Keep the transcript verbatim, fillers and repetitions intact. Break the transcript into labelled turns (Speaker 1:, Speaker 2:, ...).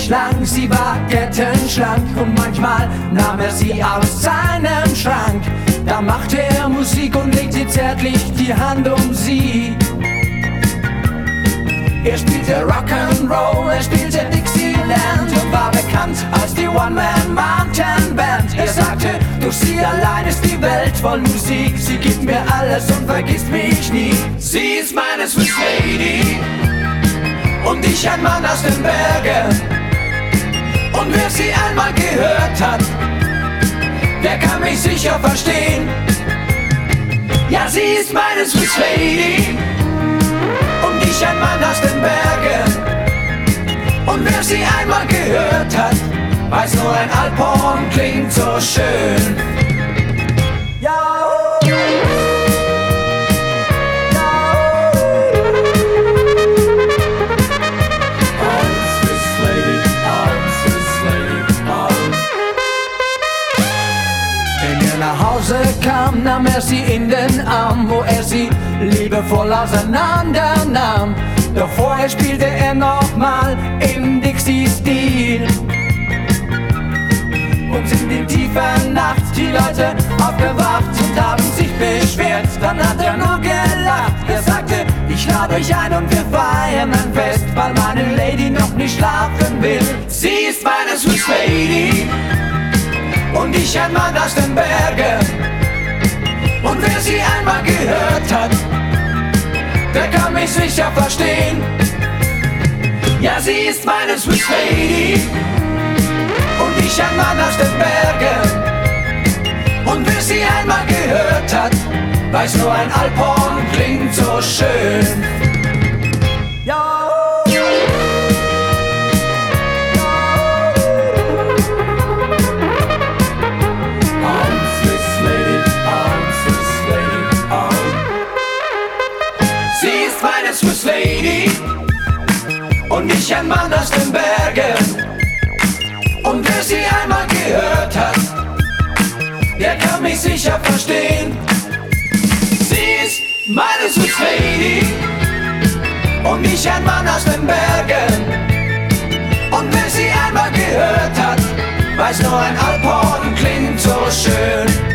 Speaker 1: schlank, sie war gettenschlank und manchmal nahm er sie aus seinem Schrank. Da machte er Musik und legte zärtlich die Hand um sie. Er spielte Rock'n'Roll, er spielte Dixieland und war bekannt als die One-Man-Mountain-Band. Er sagte, durch sie allein ist die Welt voll Musik. Sie gibt mir alles und vergisst mich nie. Sie ist meine Swiss Lady und ich ein Mann aus den Bergen. Und wer sie einmal gehört hat, der kann mich sicher verstehen. Ja, sie ist meine Swiss Lady und ich ein Mann aus den Bergen. Und wer sie einmal gehört hat, weiß nur ein Alphorn klingt so schön. Ja. Nach Hause kam, nahm er sie in den Arm, wo er sie liebevoll auseinander nahm. Doch vorher spielte er nochmal im Dixie-Stil. Und in die tiefe Nacht die Leute aufgewacht und haben sich beschwert. Dann hat er nur gelacht, er sagte, ich lade euch ein und wir feiern ein Fest, weil meine Lady noch nicht schlafen will. Sie ist meine Swiss Lady und ich ein Mann aus den Bergen. Und wer sie einmal gehört hat, der kann mich sicher verstehen. Ja, sie ist meine Swiss Lady und ich ein Mann aus den Bergen. Und wer sie einmal gehört hat, weiß nur ein Alphorn klingt so schön. Ja. Swiss Lady und ich ein Mann aus den Bergen. Und wer sie einmal gehört hat, der kann mich sicher verstehen. Sie ist meine Swiss Lady und ich ein Mann aus den Bergen. Und wer sie einmal gehört hat, weiß nur ein Alphorn klingt so schön.